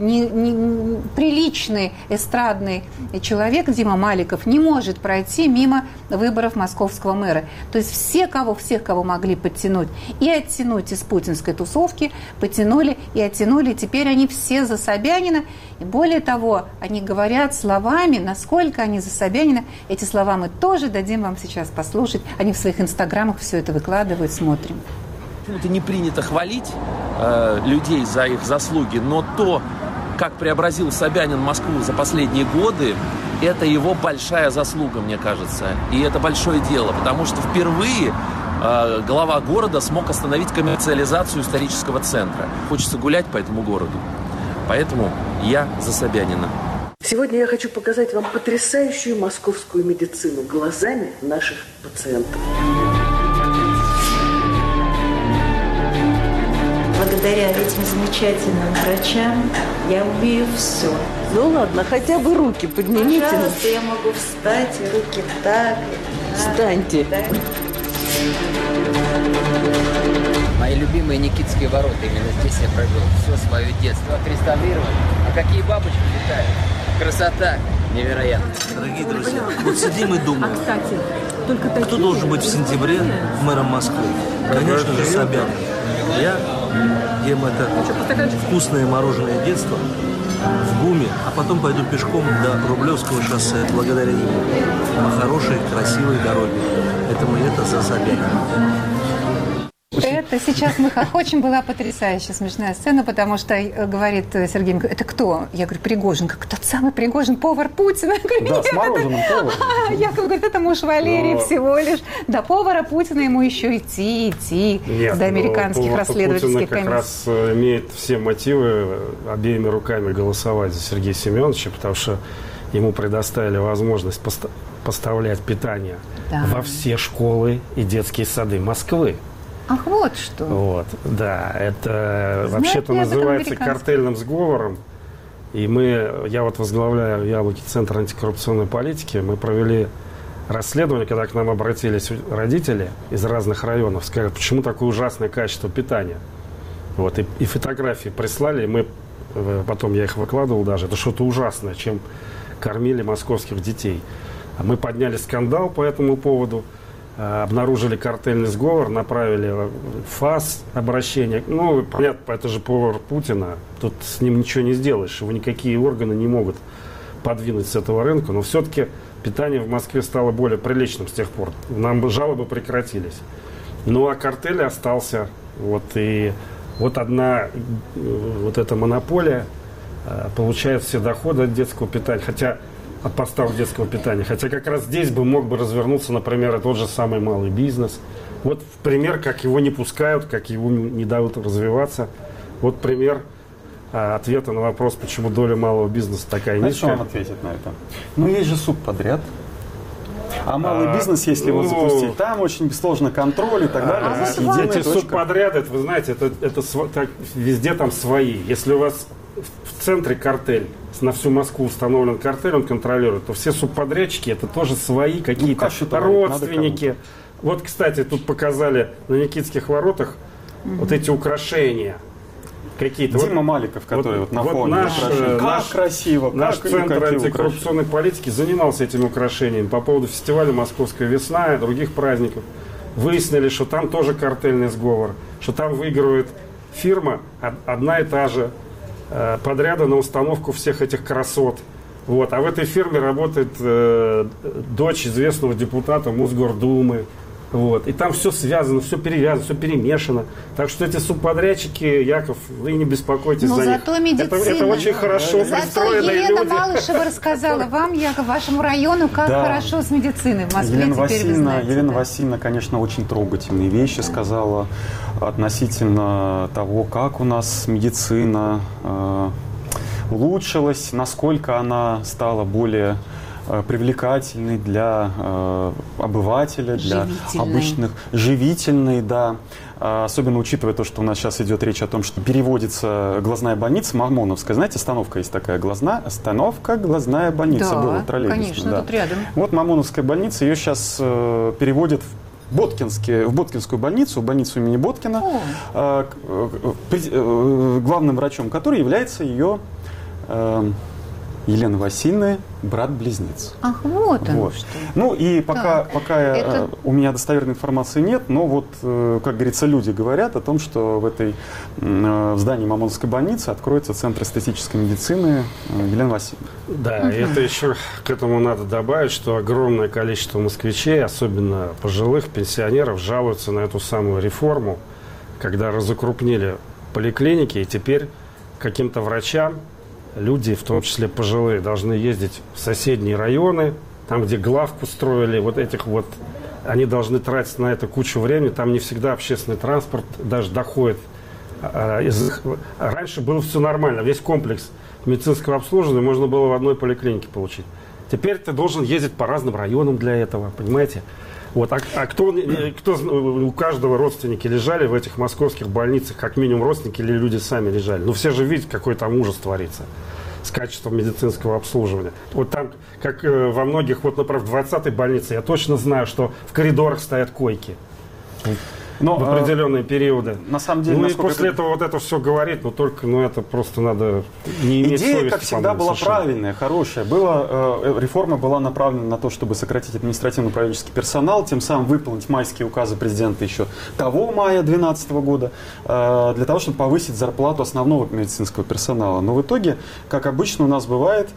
приличный эстрадный человек Дима Маликов не может пройти мимо выборов московского мэра. То есть всех, кого могли подтянуть и оттянуть из путинской тусовки, потянули и оттянули. Теперь они все за Собянина. И более того, они говорят словами, насколько они за Собянина. Эти слова мы тоже дадим вам сейчас послушать. Они в своих инстаграмах все это выкладывают, смотрим. Почему-то не принято хвалить людей за их заслуги, но то, как преобразил Собянин Москву за последние годы, это его большая заслуга, мне кажется. И это большое дело, потому что впервые глава города смог остановить коммерциализацию исторического центра. Хочется гулять по этому городу. Поэтому я за Собянина. Сегодня я хочу показать вам потрясающую московскую медицину глазами наших пациентов. Благодаря этим замечательным врачам я умею все. Ну ладно, хотя бы руки поднимите. Пожалуйста, я могу встать, и руки так. Встаньте. Так. Мои любимые Никитские ворота, именно здесь я провел все свое детство. Отреставрировано. А какие бабочки летают? Красота! Невероятно. Дорогие друзья, вот сидим и думаем, кто должен быть в сентябре мэром Москвы? Конечно же, Собянин. Я ем это вкусное мороженое детство в ГУМе, а потом пойду пешком до Рублевского шоссе, благодаря ему. По хорошей, красивой дороге. Это за Собянина. Это сейчас мы хохочем, была потрясающая смешная сцена, потому что говорит Сергей Михайлович, это кто? Я говорю, Пригожин. Как тот самый Пригожин, повар Путина? Я говорю, да, с мороженым повар. Яков говорит, это муж Валерий всего лишь. До повара Путина ему еще идти до американских расследовательских комиссий. Путин как раз имеет все мотивы обеими руками голосовать за Сергея Семеновича, потому что ему предоставили возможность поставлять питание во все школы и детские сады Москвы. Ах, вот что. Вот, да, это вообще-то называется картельным сговором. И я вот возглавляю «Яблоки» Центр антикоррупционной политики. Мы провели расследование, когда к нам обратились родители из разных районов, сказали, почему такое ужасное качество питания. Вот, и фотографии прислали, и потом я их выкладывал даже. Это что-то ужасное, чем кормили московских детей. Мы подняли скандал по этому поводу. Обнаружили картельный сговор, направили в ФАС обращение. Ну, понятно, это же повар Путина. Тут с ним ничего не сделаешь. Его никакие органы не могут подвинуть с этого рынка. Но все-таки питание в Москве стало более приличным с тех пор. Нам жалобы прекратились. Ну, а картель остался. Вот, и вот одна вот эта монополия получает все доходы от детского питания. От поставок детского питания. Хотя как раз здесь мог бы развернуться, например, тот же самый малый бизнес. Вот пример, как его не пускают, как его не дают развиваться. Вот пример ответа на вопрос, почему доля малого бизнеса такая низкая. Что он ответит на это? Ну, есть же субподряд. А малый бизнес, если его запустить, там очень сложно контроль и так далее. Эти субподряды, вы знаете, это везде там свои. Если у вас в центре картель, на всю Москву установлен картель, он контролирует, то все субподрядчики это тоже свои какие-то родственники. Вот, кстати, тут показали на Никитских воротах вот эти украшения. Какие-то. Дима Маликов, который вот на фоне. Как красиво. Наш Центр антикоррупционной политики занимался этими украшениями по поводу фестиваля «Московская весна» и других праздников. Выяснили, что там тоже картельный сговор, что там выигрывает фирма одна и та же, подряда на установку всех этих красот. Вот. А в этой фирме работает дочь известного депутата Мосгордумы. Вот. И там все связано, все перевязано, все перемешано. Так что эти субподрядчики, Яков, вы не беспокойтесь за них. Это очень хорошо пристроенные Елена люди. Малышева рассказала вам, Яков, вашему району, как хорошо с медициной в Москве. Елена Васильевна, конечно, очень трогательные вещи сказала относительно того, как у нас медицина улучшилась, насколько она стала более привлекательный для обывателя, для обычных, живительный, да. Особенно учитывая то, что у нас сейчас идет речь о том, что переводится глазная больница Мамоновская. Знаете, остановка есть такая, глазная больница была троллейбусная. Конечно, да. тут рядом. Вот Мамоновская больница, ее сейчас переводят в Боткинскую больницу имени Боткина, главным врачом которой является ее Елены Васильевны брат-близнец. Ах, вот оно что. Ну и пока у меня достоверной информации нет, но вот, как говорится, люди говорят о том, что в здании Мамоновской больницы откроется Центр эстетической медицины Елены Васильевны. Да, и это еще к этому надо добавить, что огромное количество москвичей, особенно пожилых пенсионеров, жалуются на эту самую реформу, когда разукрупнили поликлиники, и теперь каким-то врачам люди, в том числе пожилые, должны ездить в соседние районы, там, где главку строили, они должны тратить на это кучу времени, там не всегда общественный транспорт даже доходит. Раньше было все нормально, весь комплекс медицинского обслуживания можно было в одной поликлинике получить. Теперь ты должен ездить по разным районам для этого, понимаете? Вот. У каждого родственники лежали в этих московских больницах, как минимум родственники или люди сами лежали. Ну, все же видят, какой там ужас творится с качеством медицинского обслуживания. Вот там, как во многих, например, в 20-й больнице, я точно знаю, что в коридорах стоят койки. в определенные периоды. На самом деле, ну и после этого вот это все говорит, но только, это просто надо не иметь совести. Идея, как всегда, была правильная, хорошая. Реформа была направлена на то, чтобы сократить административно-управленческий персонал, тем самым выполнить майские указы президента еще того мая 2012 года, для того, чтобы повысить зарплату основного медицинского персонала. Но в итоге, как обычно у нас бывает,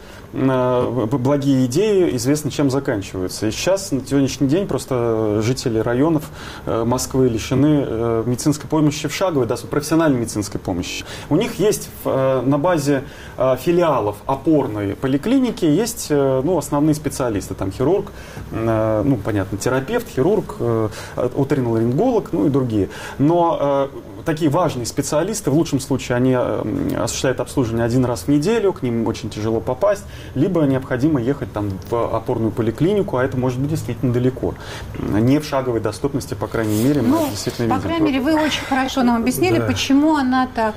благие идеи известно, чем заканчиваются. И сейчас, на сегодняшний день, просто жители районов Москвы лишены медицинской помощи в шаговой, профессиональной медицинской помощи. У них есть на базе филиалов опорной поликлиники есть основные специалисты. Там хирург, понятно, терапевт, хирург, оториноларинголог, и другие. Но такие важные специалисты, в лучшем случае, они осуществляют обслуживание один раз в неделю, к ним очень тяжело попасть, либо необходимо ехать там в опорную поликлинику, а это может быть действительно далеко. Не в шаговой доступности, по крайней мере, мы это действительно видим. По крайней мере, вы очень хорошо нам объяснили, почему она так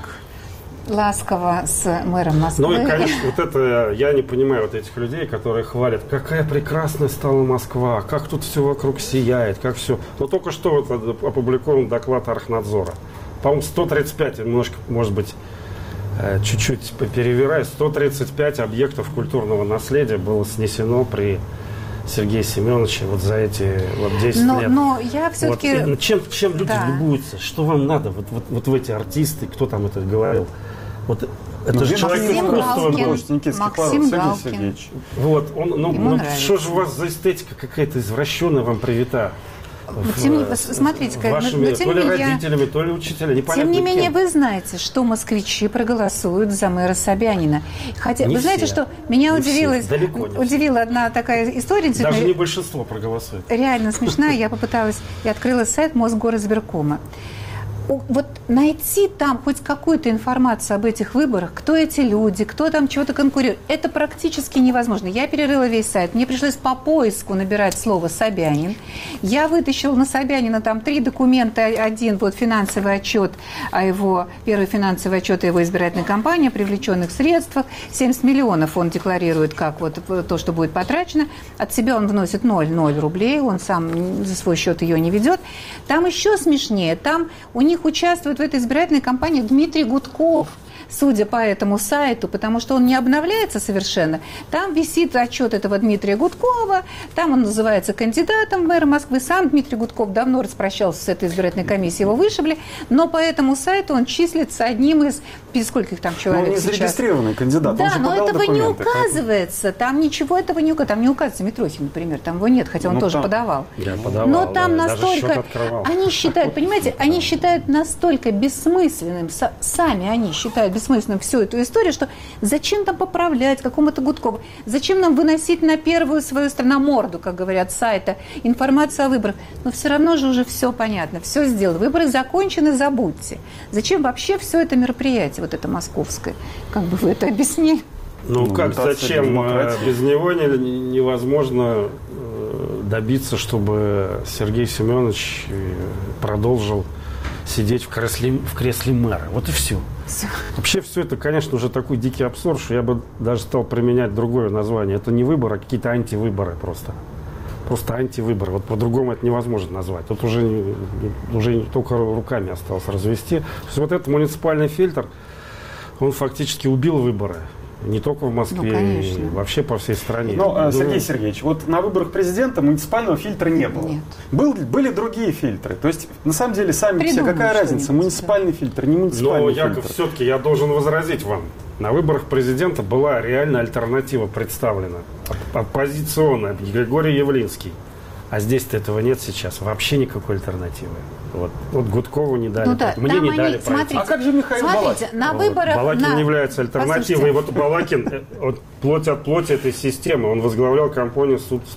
ласково с мэром Москвы. Ну и, конечно, вот это, я не понимаю вот этих людей, которые хвалят, какая прекрасная стала Москва, как тут все вокруг сияет, как все. Но только что вот опубликован доклад Архнадзора. По-моему, 135, немножко, может быть, чуть-чуть перевираю, 135 объектов культурного наследия было снесено при Сергее Семеновиче вот за эти 10 лет. Но я все-таки... Вот, чем люди любуются? Что вам надо? Вот в эти артисты, кто там это говорил? Вот это же человек искусства. Максим Галкин. Вот, что же у вас за эстетика какая-то извращенная вам привита? Смотрите, вашими, то ли родителями, то ли учителями, непонятно тем не менее, кем. вы знаете, что москвичи проголосуют за мэра Собянина. Хотя, вы знаете, что меня удивила одна такая история. Даже не большинство проголосует. Реально смешная. Я попыталась и открыла сайт Мосгоризбиркома. Вот найти там хоть какую-то информацию об этих выборах, кто эти люди, кто там чего-то конкурирует, это практически невозможно. Я перерыла весь сайт, мне пришлось по поиску набирать слово «Собянин». Я вытащила на Собянина там 3 документа. Один финансовый отчет о его, первый финансовый отчет о его избирательной кампании, о привлеченных средствах. 70 миллионов он декларирует как то, что будет потрачено. От себя он вносит 0 рублей, он сам за свой счет ее не ведет. Там еще смешнее, там у них участвует в этой избирательной кампании Дмитрий Гудков, судя по этому сайту, потому что он не обновляется совершенно. Там висит отчет этого Дмитрия Гудкова, там он называется кандидатом в мэра Москвы. Сам Дмитрий Гудков давно распрощался с этой избирательной комиссией, его вышибли, но по этому сайту он числится одним из... Сколько их там человек сейчас? Он не зарегистрированный кандидат. Да, но этого не указывается. Там ничего этого не указывается. Там не указывается Митрохин, например, там его нет, хотя он тоже подавал. Я подавал. Но там настолько... Они считают, понимаете, они считают настолько бессмысленным, сами они считают бессмысленным всю эту историю, что зачем там поправлять какому-то Гудкову, зачем нам выносить на первую свою страну морду, как говорят, сайта, информацию о выборах. Но все равно же уже все понятно, все сделано. Выборы закончены, забудьте. Зачем вообще все это мероприятие, вот это московское? Как бы вы это объяснили? Зачем? Без него невозможно добиться, чтобы Сергей Семенович продолжил сидеть в кресле мэра. Вот и все. Вообще все это, конечно, уже такой дикий абсурд, что я бы даже стал применять другое название. Это не выборы, а какие-то антивыборы просто. Просто антивыборы. Вот по-другому это невозможно назвать. Тут уже только руками осталось развести. То есть вот этот муниципальный фильтр, он фактически убил выборы. Не только в Москве, и вообще по всей стране. Но, Сергей Сергеевич, вот на выборах президента муниципального фильтра не было. Нет. Были другие фильтры. То есть, на самом деле, сами все, какая разница, муниципальный фильтр, не муниципальный фильтр. Но, Яков, все-таки я должен возразить вам. На выборах президента была реально альтернатива представлена. Оппозиционная, Григорий Явлинский. А здесь-то этого нет сейчас. Вообще никакой альтернативы. Вот Гудкову не дали. Мне не дали пройти. А как же Михаил Балакин? На выборах... Балакин не является альтернативой. И вот Балакин, плоть от плоти этой системы, он возглавлял компанию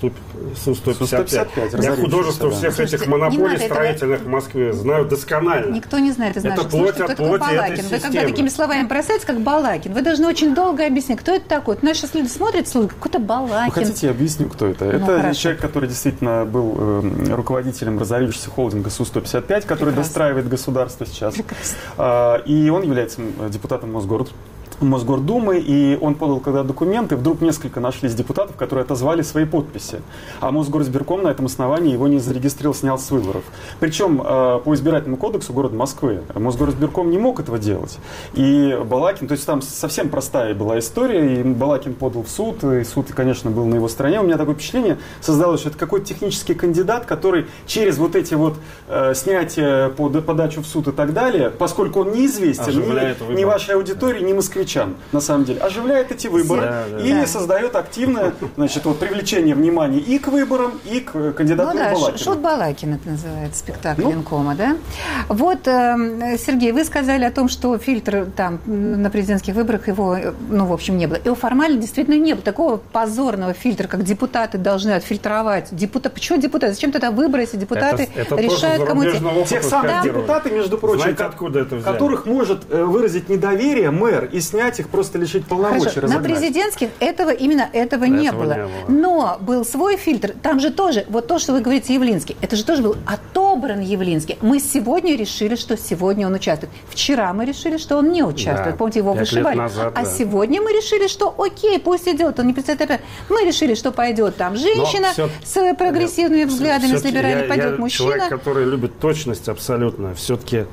Су-155. Я художество всех этих монополий строительных в Москве знаю досконально. Никто не знает. Это плоть от плоти этой системы. Вы когда такими словами бросаете, как Балакин, вы должны очень долго объяснить, кто это такой. Наши люди смотрят, какой-то Балакин. Вы хотите, я объясню, кто это? Это человек, который действительно был руководителем разорившегося холдинга Су-155, который достраивает государство сейчас. И он является депутатом Мосгордумы, и он подал когда документы, вдруг несколько нашлись депутатов, которые отозвали свои подписи. А Мосгоризбирком на этом основании его не зарегистрировал, снял с выборов. Причем по избирательному кодексу города Москвы Мосгоризбирком не мог этого делать. И Балакин, то есть там совсем простая была история, и Балакин подал в суд, и суд, конечно, был на его стороне. У меня такое впечатление создалось, что это какой-то технический кандидат, который через вот эти вот снятия по подачу в суд и так далее, поскольку он неизвестен ни вашей аудитории, ни москвичам, на самом деле, оживляет эти выборы и создает активное, значит, вот, привлечение внимания и к выборам, и к кандидатуре Балакина. Шут Балакин это называется, спектакль Ленкома, да? Вот, Сергей, вы сказали о том, что фильтр там на президентских выборах его, в общем, не было. Его формально действительно не было. Такого позорного фильтра, как депутаты должны отфильтровать. Почему депутаты? Зачем тогда выбросить? Депутаты решают, кому... Тех самых депутаты, между прочим, знаете, откуда это взяли? Которых может выразить недоверие мэр и снять их, просто лишить полномочий. На президентских именно этого не было. Но был свой фильтр. Там же тоже, вот то, что вы говорите, Явлинский, это же тоже был отобран Явлинский. Мы сегодня решили, что сегодня он участвует. Вчера мы решили, что он не участвует. Да. Помните, его вышибали. Сегодня мы решили, что окей, пусть идет. Он не представляет опять. Мы решили, что пойдет там женщина с прогрессивными взглядами, с либеральной, пойдет мужчина. Человек, который любит точность абсолютно, все-таки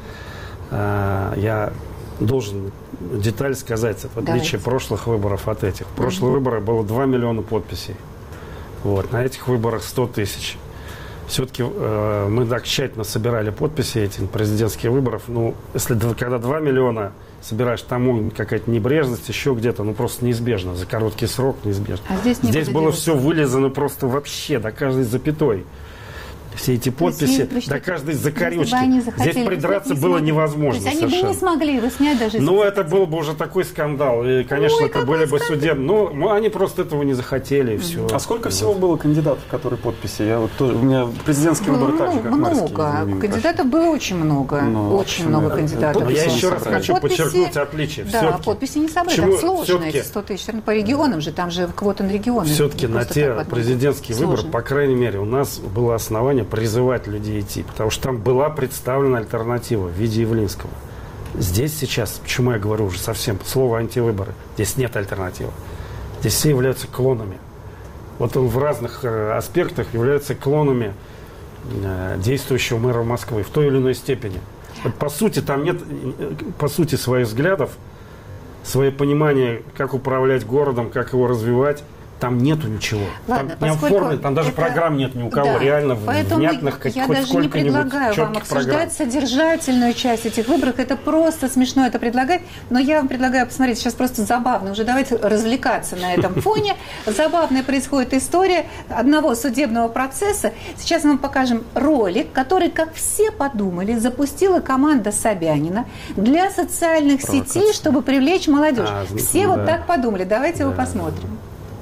я должен деталь сказать, в отличие прошлых выборов от этих. В прошлые выборы было 2 миллиона подписей. Вот. На этих выборах 100 тысяч. Все-таки мы так тщательно собирали подписи эти президентских выборов. Если когда 2 миллиона собираешь, тому какая-то небрежность, еще где-то, просто неизбежно. За короткий срок неизбежно. А здесь было все вылезано просто вообще до каждой запятой. Все эти подписи, до каждой закорючки. Здесь придраться было невозможно. То есть они бы не смогли его снять даже... это был бы уже такой скандал. И, конечно, это были бы судебные... они просто этого не захотели, и все. А сколько всего было кандидатов, которые подписи? У меня президентские выборы так же, как много. Кандидатов было очень много. Очень много кандидатов. Но я еще раз хочу подчеркнуть отличие. Да, подписи не собрали. Там сложно эти 100 тысяч. По регионам же, там же квота на регионы. Все-таки на те президентские выборы, по крайней мере, у нас было основание призывать людей идти, потому что там была представлена альтернатива в виде Явлинского. Здесь сейчас, почему я говорю уже совсем слово антивыборы, здесь нет альтернативы. Здесь все являются клонами. Вот он в разных аспектах является клонами действующего мэра Москвы в той или иной степени. Вот, по сути, там нет, своих взглядов, свое понимание, как управлять городом, как его развивать. Там нету ничего. Ладно, там не оформлено, там даже программ нет ни у кого, реально внятных каких-то. Я даже не предлагаю вам обсуждать содержательную часть этих выборов. Это просто смешно это предлагать. Но я вам предлагаю посмотреть, сейчас просто забавно. Уже давайте развлекаться на этом фоне. Забавная происходит история одного судебного процесса. Сейчас мы вам покажем ролик, который, как все подумали, запустила команда Собянина для социальных сетей, чтобы привлечь молодежь. Все вот так подумали. Давайте его посмотрим.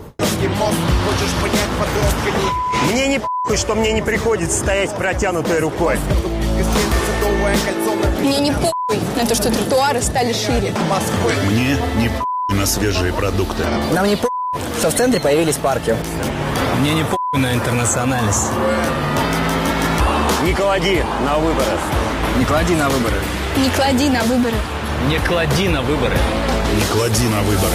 Мне не похуй, что мне не приходится стоять с протянутой рукой. Мне не похуй на то, что тротуары стали шире. Мне не похуй на свежие продукты. Нам не похуй, что в центре появились парки. Мне не похуй на интернациональность. Не клади на выборы. Не клади на выборы. Не клади на выборы. Не клади на выборы. Не клади на выборы.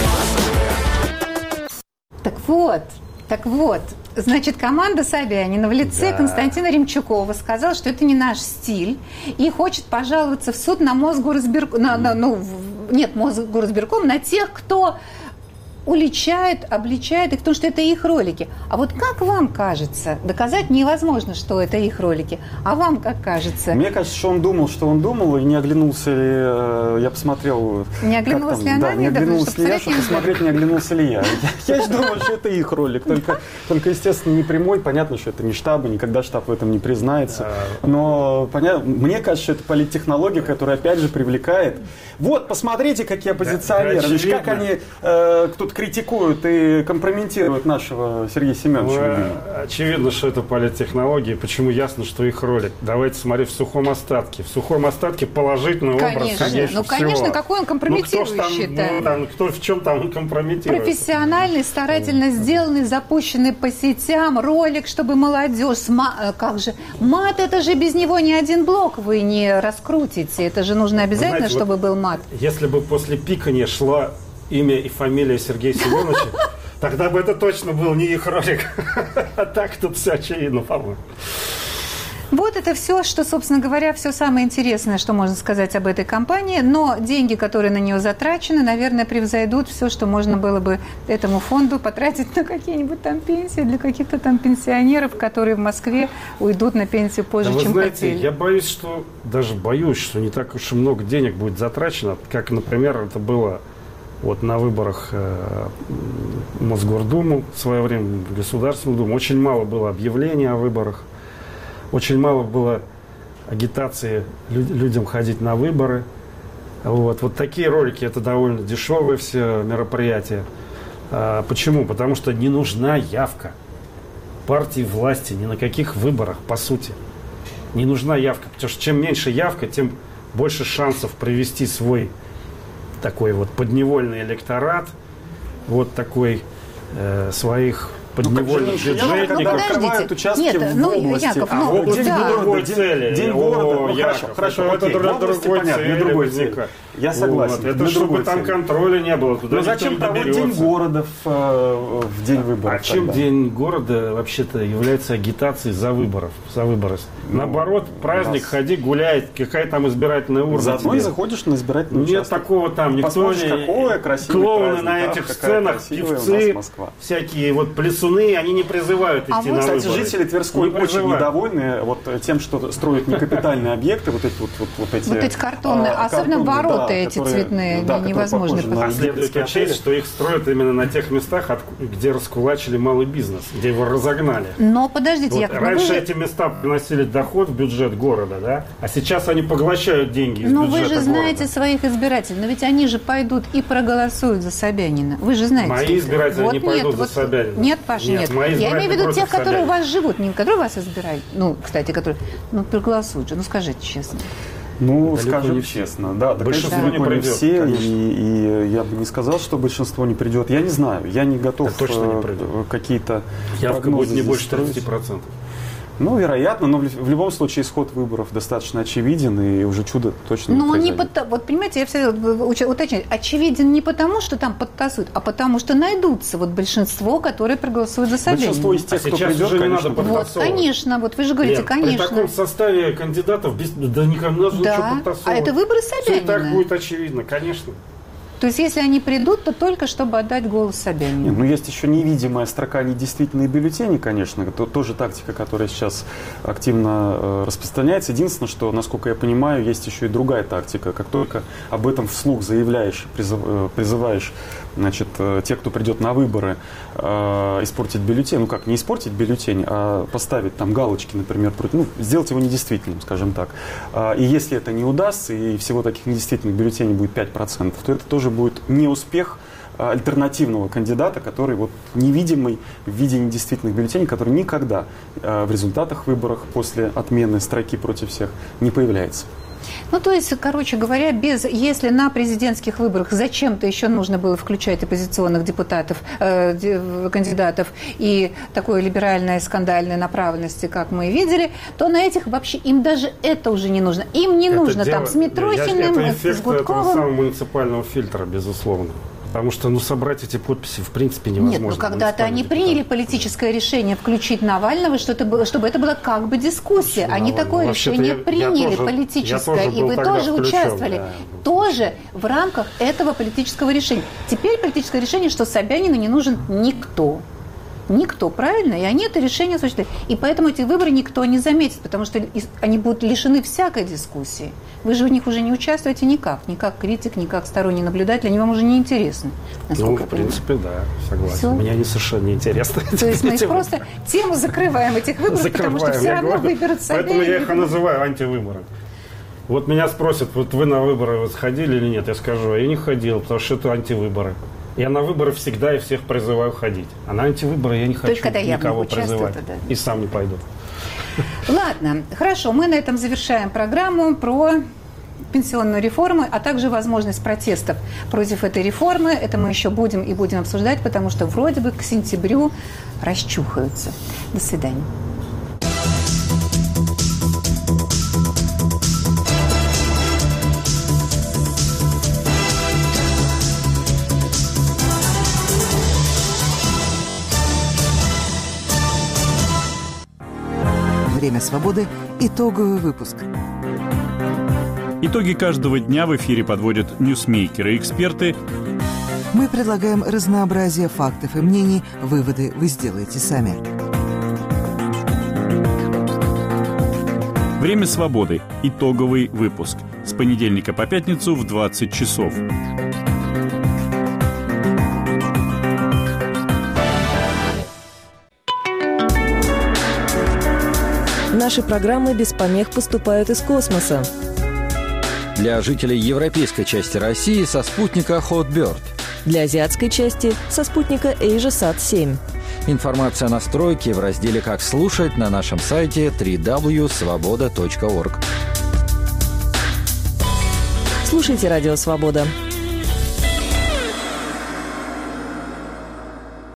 Так вот, значит, команда Собянина в лице Константина Ремчукова сказала, что это не наш стиль, и хочет пожаловаться в суд на Мосгоризбирком, Мосгоризбирком, на тех, кто уличает, обличает их в том, что это их ролики. А вот как вам кажется, доказать невозможно, что это их ролики, а вам как кажется? Мне кажется, что он думал, и не оглянулся ли, я посмотрел... Не оглянулась ли она? Да, не оглянулась ли я, чтобы посмотреть, не оглянулся ли я. Я же думаю, что это их ролик, только, естественно, не прямой, понятно, что это не штаба, никогда штаб в этом не признается, но мне кажется, что это политтехнология, которая, опять же, привлекает. Вот, посмотрите, какие оппозиционеры, как они кто-то критикуют и компрометируют нашего Сергея Семеновича. Очевидно, что это политтехнология. Почему ясно, что их ролик? Давайте смотреть в сухом остатке. В сухом остатке положительный образ. Конечно, какой он компрометирующий-то? В чем там он компрометирует? Профессиональный, старательно сделанный, запущенный по сетям ролик, чтобы молодежь... Как же? Мат, это же без него ни один блок вы не раскрутите. Это же нужно обязательно, чтобы был мат. Если бы после пикания шла имя и фамилия Сергея Семеновича, тогда бы это точно был не их ролик. А так тут все очевидно, по-моему. Вот это все, что, собственно говоря, все самое интересное, что можно сказать об этой компании. Но деньги, которые на нее затрачены, наверное, превзойдут все, что можно было бы этому фонду потратить на какие-нибудь там пенсии для каких-то там пенсионеров, которые в Москве уйдут на пенсию позже, да, чем вы знаете, хотели. Я боюсь, что не так уж и много денег будет затрачено, как, например, это было вот на выборах в Мосгордуму в свое время, в Государственную Думу. Очень мало было объявлений о выборах. Очень мало было агитации людям ходить на выборы. Вот такие ролики, это довольно дешевые все мероприятия. Почему? Потому что не нужна явка партии власти ни на каких выборах, по сути. Не нужна явка, потому что чем меньше явка, тем больше шансов провести свой такой вот подневольный электорат, вот такой своих подневольных бюджетников. Открывают участки Нет, в области. Яков, в области другой цели. День города. Хорошо, это для другой цели. Я согласен. Это чтобы там контроля не было. Но зачем проводить День города в день выборов? А чем День города вообще-то является агитацией за выборы? Наоборот, праздник, ходи, гуляй, какая там избирательная урна. Заодно и заходишь на избирательный участок. Нет такого там, никто не... Клоуны на этих сценах, певцы, всякие вот плясуны, они не призывают идти на выборы. Кстати, жители Тверской очень недовольны тем, что строят некапитальные объекты, вот эти картонные, особенно ворота эти цветные, невозможно. А следует учесть, что их строят именно на тех местах, где раскулачили малый бизнес, где его разогнали. Но подождите, Яков, раньше эти места приносили доход в бюджет города, да? А сейчас они поглощают деньги из бюджета города. Но вы же знаете своих избирателей, но ведь они же пойдут и проголосуют за Собянина. Вы же знаете. Мои избиратели не пойдут за Собянина. Нет, Паша, нет. Я имею в виду тех, которые у вас живут, не которые вас избирают. Кстати, которые проголосуют же. Скажите честно. Скажем честно, да, большинство не придет, все, и я бы не сказал, что большинство не придет. Я не знаю, я не готов какие-то прогнозы не больше 30%. Вероятно, но в любом случае исход выборов достаточно очевиден, и уже чудо точно не произойдет. Вот понимаете, я всегда уточняю, очевиден не потому, что там подтасуют, а потому, что найдутся большинство, которые проголосуют за Собянина. Большинство из тех, кто придет, уже не надо подтасовывать. Конечно, вы же говорите, конечно. При таком составе кандидатов, никому не нужно ничего подтасовывать. А это выборы Собянина. Все и так будет очевидно, конечно. То есть, если они придут, то только чтобы отдать голос Собянину. Есть еще невидимая строка недействительные бюллетени, конечно. Это тоже тактика, которая сейчас активно распространяется. Единственное, что, насколько я понимаю, есть еще и другая тактика. Как только об этом вслух заявляешь, призываешь тех, кто придет на выборы, испортить бюллетень. Не испортить бюллетень, а поставить там галочки, например, сделать его недействительным, скажем так. И если это не удастся, и всего таких недействительных бюллетеней будет 5%, то это тоже будет неуспех альтернативного кандидата, который невидимый в виде недействительных бюллетеней, который никогда в результатах выборов после отмены строки против всех не появляется. То есть, короче говоря, если на президентских выборах зачем-то еще нужно было включать оппозиционных депутатов, кандидатов и такой либеральной скандальной направленности, как мы видели, то на этих вообще им даже это уже не нужно. Им не нужно там с Митрохиным, с Гудковым. Это этого самого муниципального фильтра, безусловно. Потому что собрать эти подписи в принципе невозможно. Нет, когда-то они приняли политическое решение включить Навального, чтобы это была как бы дискуссия. Они такое решение приняли политическое, и вы тоже участвовали. Тоже в рамках этого политического решения. Теперь политическое решение, что Собянину не нужен никто. Никто, правильно? И они это решение осуществляют. И поэтому эти выборы никто не заметит, потому что они будут лишены всякой дискуссии. Вы же в них уже не участвуете никак. Ни как критик, ни как сторонний наблюдатель. Они вам уже не интересны. В принципе, да, согласен. Все? Мне они совершенно не интересны. То есть мы просто тему закрываем этих выборов, потому что все равно выберут Собянина. Поэтому я их и называю антивыборы. Меня спросят, вы на выборы сходили или нет? Я скажу, я не ходил, потому что это антивыборы. Я на выборы всегда и всех призываю ходить. А на антивыборы я не хочу никого призывать. И сам не пойду. Ладно, хорошо. Мы на этом завершаем программу про пенсионную реформу, а также возможность протестов против этой реформы. Это мы еще будем обсуждать, потому что вроде бы к сентябрю расчухаются. До свидания. «Время свободы». Итоговый выпуск. Итоги каждого дня в эфире подводят ньюсмейкеры и эксперты. Мы предлагаем разнообразие фактов и мнений. Выводы вы сделаете сами. «Время свободы». Итоговый выпуск. С понедельника по пятницу в 20 часов. Наши программы без помех поступают из космоса. Для жителей европейской части России со спутника Hotbird. Для азиатской части со спутника AsiaSat-7. Информация о настройке в разделе «Как слушать» на нашем сайте www.svoboda.org. Слушайте «Радио Свобода».